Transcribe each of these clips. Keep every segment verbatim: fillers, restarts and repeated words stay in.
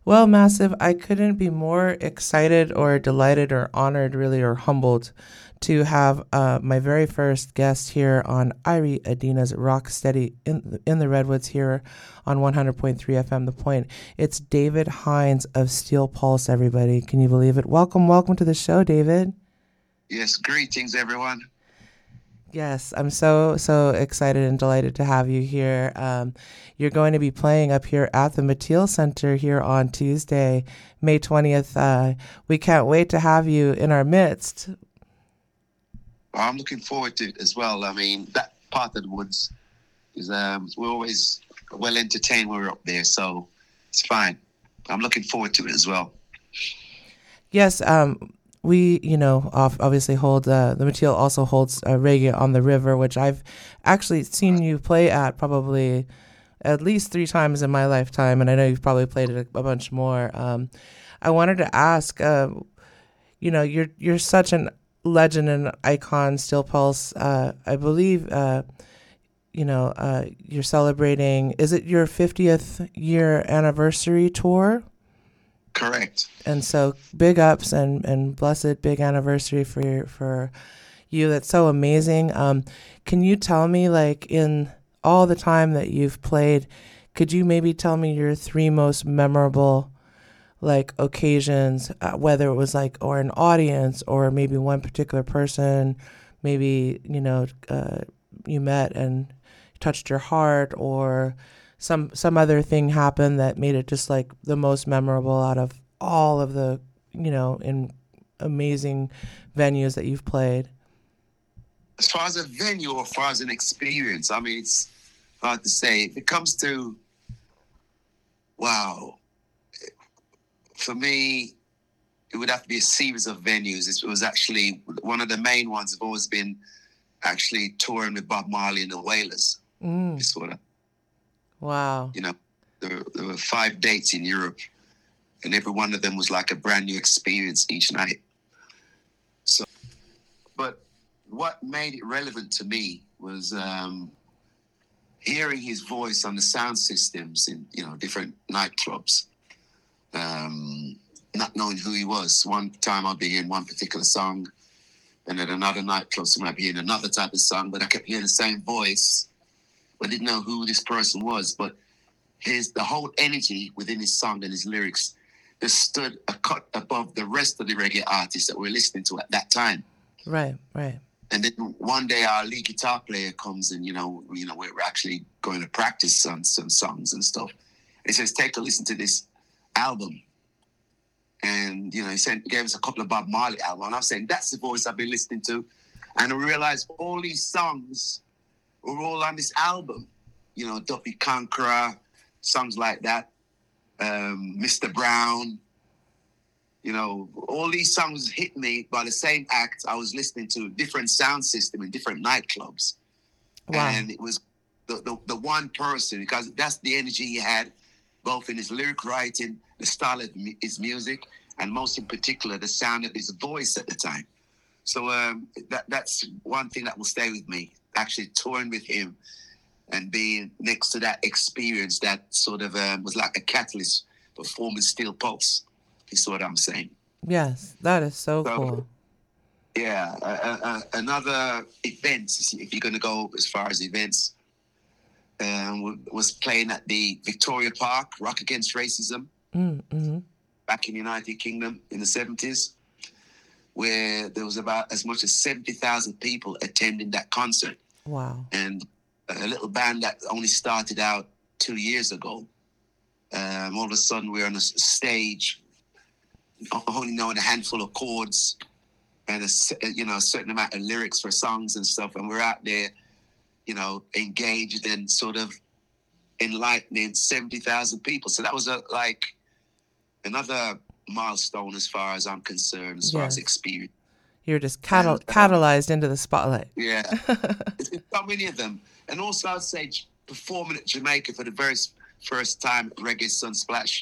Well, Massive, I couldn't be more excited or delighted or honored, really, or humbled to have uh, my very first guest here on Irie Adina's Rock Steady in, in the Redwoods here on one hundred point three F M The Point. It's David Hines of Steel Pulse, everybody. Can you believe it? Welcome, welcome to the show, David. Yes, greetings, everyone. Yes, I'm so, so excited and delighted to have you here. Um, you're going to be playing up here at the Mateel Center here on Tuesday, May twentieth. Uh, we can't wait to have you in our midst. Well, I'm looking forward to it as well. I mean, that part of the woods is, um, we're always well entertained when we're up there, so it's fine. I'm looking forward to it as well. Yes, um, we, you know, obviously hold, uh, the Mateel also holds uh, Reggae on the River, which I've actually seen you play at probably at least three times in my lifetime, and I know you've probably played it a, a bunch more. Um, I wanted to ask, uh, you know, you're you're such an legend and icon, Steel Pulse. Uh, I believe, uh, you know, uh, you're celebrating. Is it your fiftieth year anniversary tour? Correct. And so big ups and, and blessed big anniversary for your, for you. That's so amazing. Um, can you tell me, like, in all the time that you've played, could you maybe tell me your three most memorable, like, occasions, uh, whether it was like, or an audience or maybe one particular person, maybe, you know, uh, you met and touched your heart, or some some other thing happened that made it just like the most memorable out of all of the, you know, in amazing venues that you've played? As far as a venue or as far as an experience, I mean, it's hard to say. If it comes to, wow, for me, it would have to be a series of venues. It was actually one of the main ones have always been actually touring with Bob Marley and the Wailers. Mm. Sort of. Wow. You know, there, there were five dates in Europe, and every one of them was like a brand new experience each night. So, but what made it relevant to me was um, hearing his voice on the sound systems in, you know, different nightclubs. Um, not knowing who he was. One time I'd be in one particular song, and at another nightclub, someone might be in another type of song, but I kept hearing the same voice. I didn't know who this person was, but his the whole energy within his song and his lyrics just stood a cut above the rest of the reggae artists that we were listening to at that time. Right, right. And then one day our lead guitar player comes and, you know, you know, we're actually going to practice some, some songs and stuff. And he says, take a listen to this album. And, you know, he said, he gave us a couple of Bob Marley albums. And I'm saying, that's the voice I've been listening to. And I realized all these songs were all on this album. You know, Duffy Conqueror, songs like that. Um, Mister Brown. You know, all these songs hit me by the same act. I was listening to a different sound system in different nightclubs. Wow. And it was the, the, the one person, because that's the energy he had, both in his lyric writing, the style of his music, and most in particular, the sound of his voice at the time. So um, that that's one thing that will stay with me, actually touring with him and being next to that experience that sort of um, was like a catalyst for forming Steel Pulse, is what I'm saying. Yes, that is so, so cool. Yeah, uh, uh, another event, if you're going to go as far as events, um, was playing at the Victoria Park, Rock Against Racism, mm-hmm. back in the United Kingdom in the seventies, where there was about as much as seventy thousand people attending that concert. Wow. And a little band that only started out two years ago, um, all of a sudden we're on a stage, only knowing a handful of chords and a, you know, a certain amount of lyrics for songs and stuff, and we're out there, you know, engaged and sort of enlightening seventy thousand people. So that was a, like another milestone as far as I'm concerned, as yes. far as experience. You're just catal- and, uh, catalyzed into the spotlight. Yeah. It's so many of them. And also I'd say performing at Jamaica for the very first time at Reggae Sunsplash.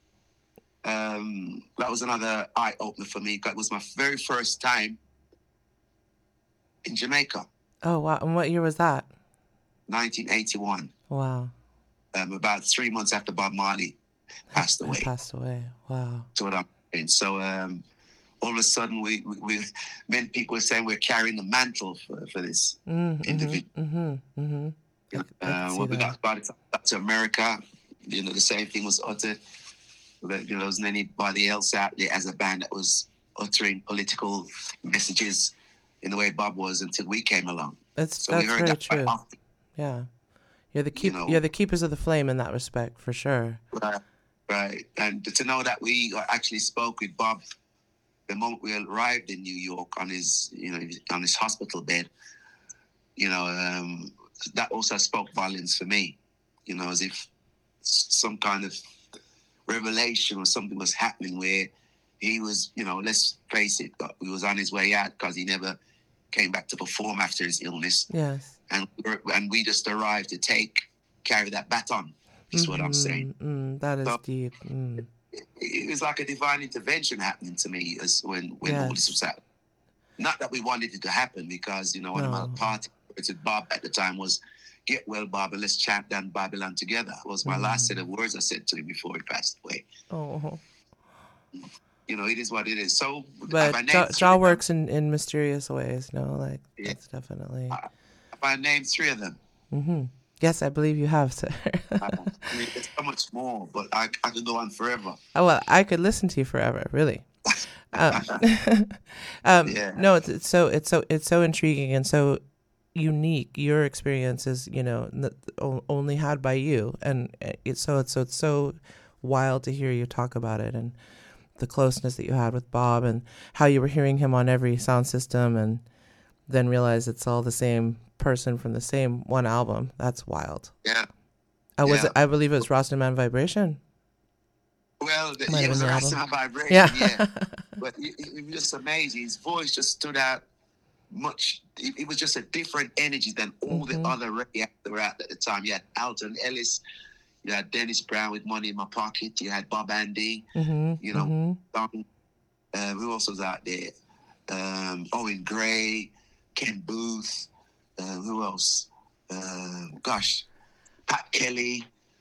Um, that was another eye-opener for me. That was my very first time in Jamaica. Oh, wow. And what year was that? nineteen eighty-one. Wow. Um, about three months after Bob Marley passed away. Passed away. Wow. So what I'm saying. So um, all of a sudden, we, we, we many people are saying we're carrying the mantle for, for this Mm, individual. Mm-hmm. Mm-hmm. You I, know, I can uh, see when we that. got back to, back to America, you know, the same thing was uttered. That, you know, there wasn't anybody else out there as a band that was uttering political messages in the way Bob was until we came along. It's So that's we heard very that quite true. often. Yeah, you're the keep. You know, you're the keepers of the flame in that respect, for sure. Right, right. And to know that we actually spoke with Bob the moment we arrived in New York on his, you know, on his hospital bed, you know, um, that also spoke volumes for me. You know, as if some kind of revelation or something was happening where he was, you know, let's face it, he was on his way out because he never came back to perform after his illness. Yes. And and we just arrived to take, carry that baton, is mm-hmm. what I'm saying. Mm, that is so deep. Mm. It, it was like a divine intervention happening to me as when, when yes. all this was happening. Not that we wanted it to happen because, you know, one no. of my party with Bob at the time was, get well, Bob, and let's chant down Babylon together. It was my mm. last set of words I said to him before he passed away. Oh. You know, it is what it is. So, but Jah ja works in, in mysterious ways, no? Like, yeah. that's definitely... I, I named three of them. Mm-hmm. Yes, I believe you have, sir. I mean, it's so much more, but I, I could go on forever. Oh, well, I could listen to you forever, really. um, um, yeah. No, it's, it's so it's so it's so intriguing and so unique. Your experience is, you know, only had by you, and it's so it's so it's so wild to hear you talk about it and the closeness that you had with Bob and how you were hearing him on every sound system and then realize it's all the same person from the same one album. That's wild. Yeah. I was yeah. I believe it was Rastaman Vibration. Well, the, it was Rastaman Vibration, yeah. yeah. But it, it was just amazing. His voice just stood out much. It, it was just a different energy than all mm-hmm. the other reggae that were out at the time. You had Alton Ellis, you had Dennis Brown with Money in My Pocket, you had Bob Andy, mm-hmm. you know, mm-hmm. Don, uh, who else was out there? Um, Owen Gray, Ken Booth, uh, who else? Uh, gosh, Pat Kelly.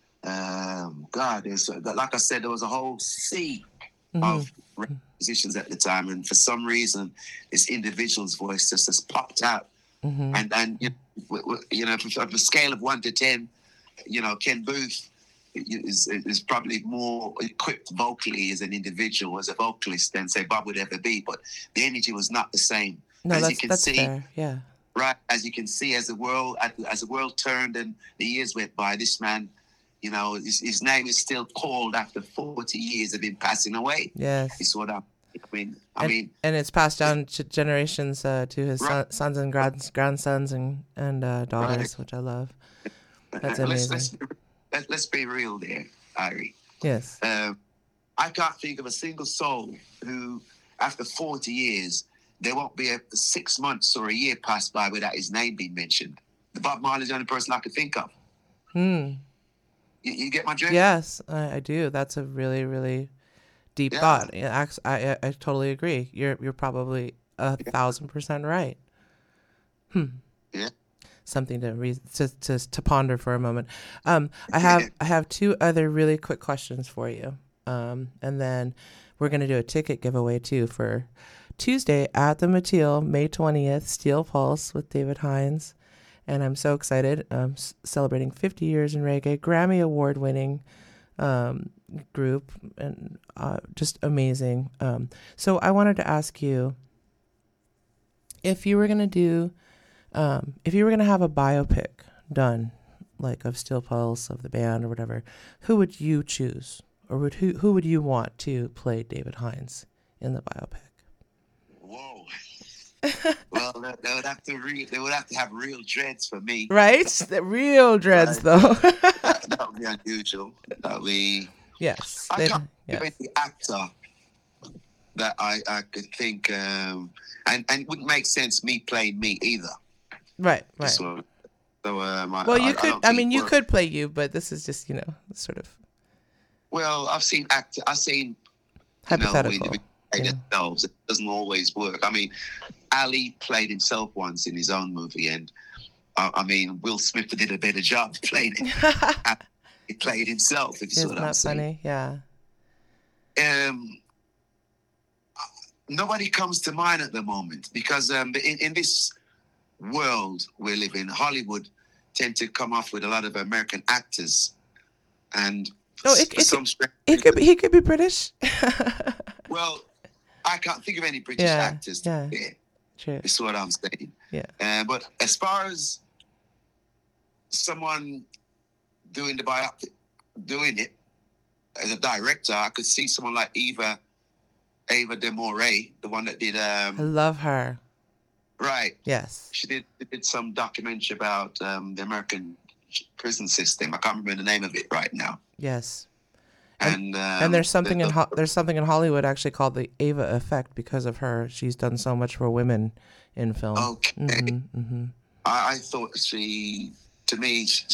Um, God, there's like I said, there was a whole sea mm-hmm. of musicians at the time, and for some reason, this individual's voice just has popped out. Mm-hmm. And and you know, you know, from a scale of one to ten, you know, Ken Booth is is probably more equipped vocally as an individual, as a vocalist, than say Bob would ever be. But the energy was not the same. No, as that's you can that's see, fair. Yeah. Right, as you can see, as the world as the world turned and the years went by, this man, you know, his, his name is still called after forty years of him passing away. Yes, it's what I, I mean. I and, mean, and it's passed down to generations uh, to his right. son, sons and grands, grandsons and and uh, daughters, right. which I love. That's amazing. Let's, let's, let's, let's be real there, Irie. Yes. Um, I can't think of a single soul who, after forty years, there won't be a six months or a year pass by without his name being mentioned. The Bob Marley's the only person I could think of. Hmm. You, you get my drift? Yes, I, I do. That's a really, really deep yeah. thought. I, I I totally agree. You're you're probably a yeah. thousand percent right. Hmm. Yeah. Something to, re- to to to ponder for a moment. Um, I have I have two other really quick questions for you. Um, and then we're gonna do a ticket giveaway too for Tuesday at the Mateel, May twentieth, Steel Pulse with David Hines. And I'm so excited. Um, s- celebrating fifty years in reggae, Grammy Award winning um, group, and uh, just amazing. Um, so I wanted to ask you, if you were going to do, um, if you were going to have a biopic done, like of Steel Pulse, of the band or whatever, who would you choose? Or would who, who would you want to play David Hines in the biopic? Whoa. Well, they, they would have to re- they would have to have real dreads for me, right? The real dreads, right. though. that, that would be unusual. That would be yes. I can't yes. think of the actor that I, I could think, um, and and it wouldn't make sense me playing me either. Right, right. So, so um, I, well, you I, could. I, I mean, you work. could play you, but this is just, you know, sort of. Well, I've seen actor. I've seen hypothetical. You know, yeah. themselves. It doesn't always work. I mean, Ali played himself once in his own movie, and uh, I mean, Will Smith did a better job playing it. he played himself, if you see Isn't what I'm that saying. funny? Yeah. Um, nobody comes to mind at the moment because um, in, in this world we live in, Hollywood tend to come off with a lot of American actors, and No, it, for it, some could, it could be, he could be British. well, I can't think of any British yeah, actors. To yeah, be true. Is what I'm saying. Yeah. Uh, but as far as someone doing the biopic, doing it as a director, I could see someone like Eva, Ava De Moray, the one that did. Um, I love her. Right. Yes. She did did some documentary about um, the American prison system. I can't remember the name of it right now. Yes. And And, um, and there's something the, in the, Ho- there's something in Hollywood actually called the Ava Effect because of her. She's done so much for women in film. Okay. Mm-hmm, mm-hmm. I, I thought she, to me, she,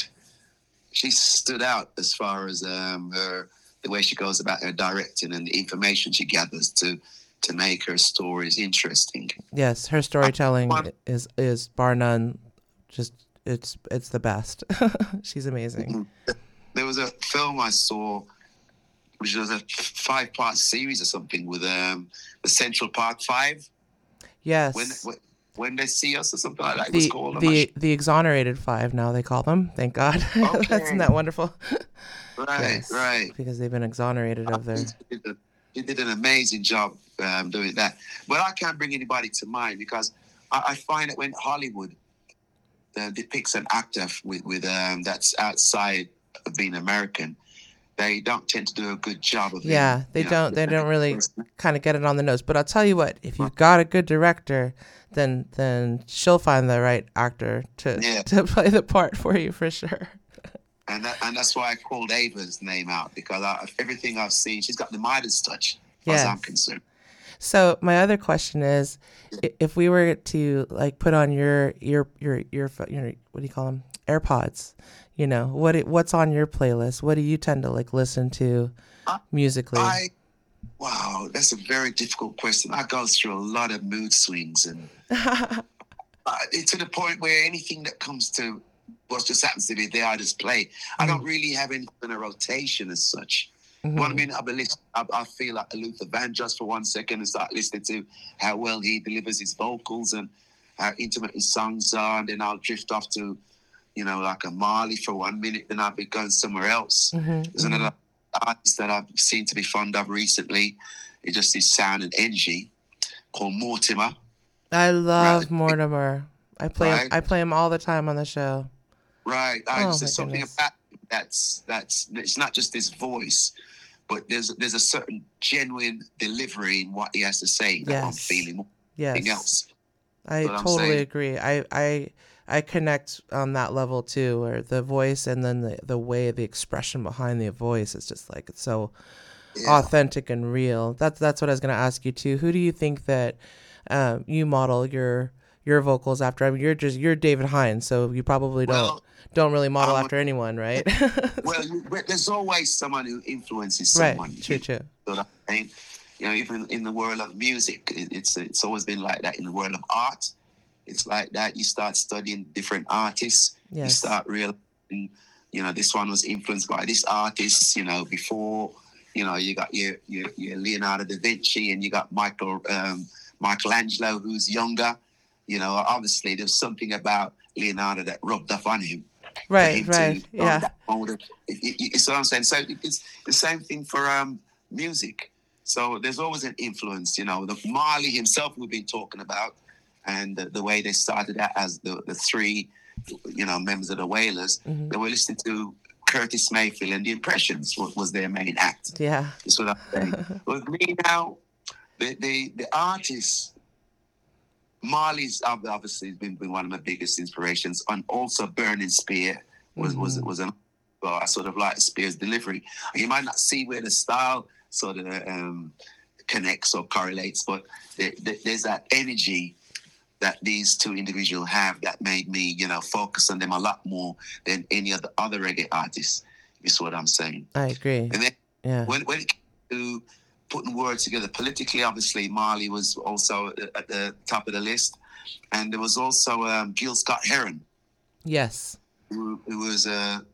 she stood out as far as um, her the way she goes about her directing and the information she gathers to to make her stories interesting. Yes, her storytelling I, is is bar none, just it's it's the best. She's amazing. There was a film I saw, which was a five part series or something with um the Central Park Five. Yes. When when, when they see us or something like that. It the was called. the sure. the exonerated five now they call them. Thank God. Okay. That's Isn't that wonderful? Right, yes, right. Because they've been exonerated of their. He did, a, he did an amazing job um, doing that. But I can't bring anybody to mind because I, I find that when Hollywood uh, depicts an actor with with um, that's outside of being American, they don't tend to do a good job of. Yeah, him, they don't. Know, they don't really kind of get it on the nose. But I'll tell you what: if you've got a good director, then then she'll find the right actor to yeah. to play the part for you for sure. And that, and that's why I called Ava's name out because I, everything I've seen, she's got the Midas touch, as yes. I'm concerned. So my other question is, yeah. if we were to like put on your your your your, your what do you call them, AirPods, you know, what what's on your playlist? What do you tend to like listen to musically? I, wow, that's a very difficult question. I go through a lot of mood swings, and uh, it's to the point where anything that comes to what just happens to be there, I just play. Mm-hmm. I don't really have any kind of rotation as such. Mm-hmm. One minute I'll be listening, I, I feel like Luther Vandross for one second and start listening to how well he delivers his vocals and how intimate his songs are, and then I'll drift off to, you know, like a Marley for one minute, then I'll be going somewhere else. Mm-hmm. There's another mm-hmm. artist that I've seen to be fond of recently. It just his sound and energy, called Mortimer. I love right. Mortimer. I play right? him, I play him all the time on the show. Right. I, oh, there's something goodness. about that's that's it's not just his voice, but there's there's a certain genuine delivery in what he has to say that yes. I'm feeling more than anything yes. else. I totally agree. I, I I connect on that level too, where the voice and then the, the way the expression behind the voice is just like it's so yeah. authentic and real. That's that's what I was gonna ask you too. Who do you think that um, you model your your vocals after? I mean, you're just you're David Hines, so you probably don't well, don't really model um, after anyone, right? Well, there's always someone who influences someone. Right, true, true. So I, you know, even in the world of music, it's it's always been like that. In the world of art, it's like that. You start studying different artists. Yes. You start realizing, you know, this one was influenced by this artist. You know, before, you know, you got your your, your Leonardo da Vinci, and you got Michael um, Michelangelo, who's younger. You know, obviously there's something about Leonardo that rubbed off on him. Right, right, to, yeah. Um, it, it, it's what I'm saying. So it's the same thing for um, music. So there's always an influence, you know. The Marley himself we've been talking about, and the, the way they started out as the, the three, you know, members of the Wailers. Mm-hmm. They were listening to Curtis Mayfield and the Impressions was, was their main act. Yeah. That's what I'm saying. With me now, the the, the artists. Marley's obviously been, been one of my biggest inspirations, and also Burning Spear was mm-hmm. was was an. Well, I sort of like Spear's delivery. You might not see where the style sort of um, connects or correlates, but there, there, there's that energy that these two individuals have that made me, you know, focus on them a lot more than any of the other reggae artists. Is what I'm saying. I agree. And then yeah. when when it came to putting words together politically, obviously Marley was also at the top of the list, and there was also um, Gil Scott-Heron. Yes, who, who was uh,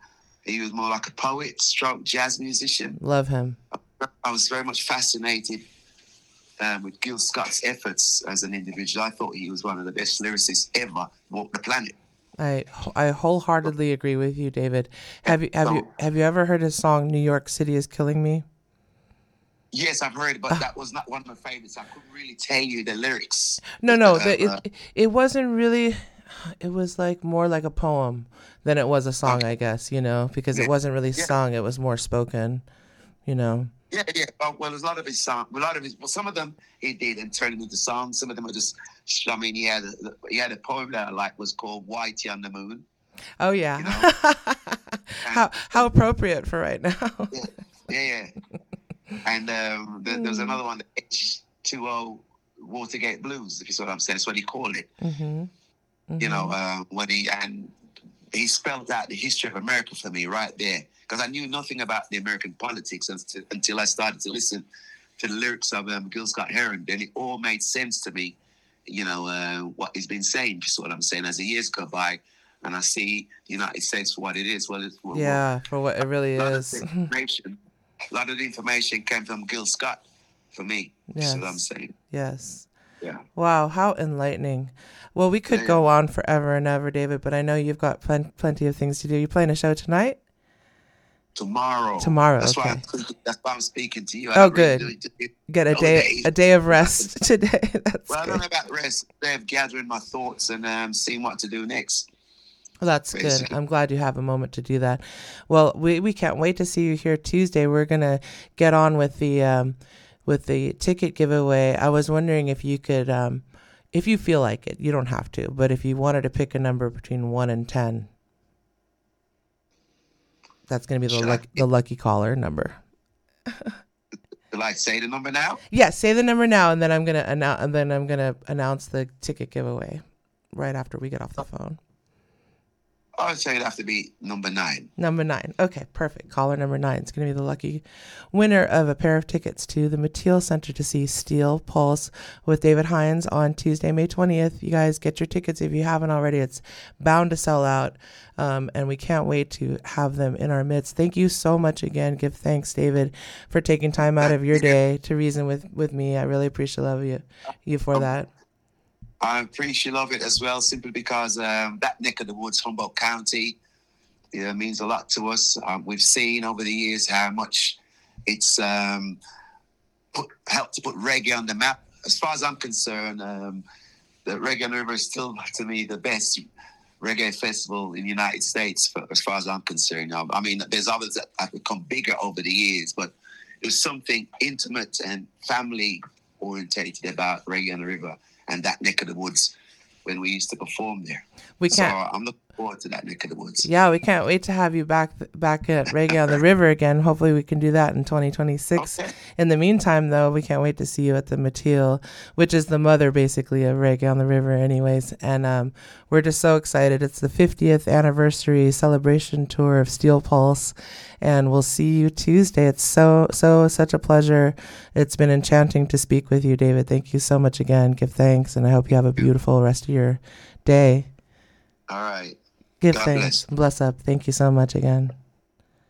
He was more like a poet, stroke jazz musician. Love him. I was very much fascinated um, with Gil Scott's efforts as an individual. I thought he was one of the best lyricists ever walked the planet. I I wholeheartedly agree with you, David. Have you have so, you have you ever heard his song "New York City is Killing Me"? Yes, I've heard it, but uh, that was not one of my favorites. I couldn't really tell you the lyrics. No, no, uh, the, uh, it it wasn't really. It was like more like a poem than it was a song, okay. I guess. You know, because yeah. it wasn't really yeah. sung; it was more spoken. You know. Yeah, yeah. Well, well, there's a lot of his songs. A lot of his. Well, some of them he did and turned them into songs. Some of them are just. I mean, he had a, he had a poem that I liked was called "Whitey on the Moon." Oh yeah. You know? how how appropriate for right now. yeah, yeah, yeah. And um, there, there's another one, H two O Watergate Blues. If you see what I'm saying, that's what he called it. Mm-hmm. Mm-hmm. You know, uh, when he and he spelled out the history of America for me right there. Because I knew nothing about the American politics until, until I started to listen to the lyrics of um, Gil Scott-Heron. Then it all made sense to me, you know, uh, what he's been saying. You see what I'm saying? As the years go by, and I see the United States for what it is. Well, it's, well yeah, well, for what it really a is. Of information, a lot of the information came from Gil Scott for me. Yes. You see what I'm saying? Yes. Yeah. Wow, how enlightening. Well, we could yeah. go on forever and ever, David, but I know you've got plen- plenty of things to do. You playing a show tonight? Tomorrow. Tomorrow. That's okay. why I'm, that's why I'm speaking to you. I oh, good. Really do, do, Get a day, days. a day of rest today. That's well, good. I don't know about rest. Day of gathering my thoughts and um, seeing what to do next. Well, that's basically. Good. I'm glad you have a moment to do that. Well, we we can't wait to see you here Tuesday. We're gonna get on with the um, with the ticket giveaway. I was wondering if you could, um, if you feel like it, you don't have to, but if you wanted to pick a number between one and ten. That's going to be the lucky, the lucky caller number. Will I say the number now? Yes, yeah, say the number now, and then I'm gonna announce, and then I'm gonna announce the ticket giveaway right after we get off the phone. I'll say it'd have to be number nine. Number nine. Okay, perfect. Caller number nine is going to be the lucky winner of a pair of tickets to the Mateel Center to see Steel Pulse with David Hines on Tuesday, May twentieth. You guys get your tickets if you haven't already. It's bound to sell out, um, and we can't wait to have them in our midst. Thank you so much again. Give thanks, David, for taking time out of your day to reason with, with me. I really appreciate love you, you for that. I appreciate love it as well, simply because um, that neck of the woods, Humboldt County, you know, means a lot to us. Um, we've seen over the years how much it's um, put, helped to put reggae on the map. As far as I'm concerned, um, the Reggae on the River is still, to me, the best reggae festival in the United States, for, as far as I'm concerned. I mean, there's others that have become bigger over the years, but it was something intimate and family-orientated about Reggae on the River and that neck of the woods when we used to perform there. We can't. So I'm looking forward to that neck of the woods. Yeah, we can't wait to have you back back at Reggae on the River again. Hopefully we can do that in twenty twenty-six. Okay. In the meantime, though, we can't wait to see you at the Mateel, which is the mother, basically, of Reggae on the River anyways. And um, we're just so excited. It's the fiftieth anniversary celebration tour of Steel Pulse. And we'll see you Tuesday. It's so, so, such a pleasure. It's been enchanting to speak with you, David. Thank you so much again. Give thanks, and I hope you have a beautiful rest of your day. All right. Give God thanks. Bless. Bless up. Thank you so much again.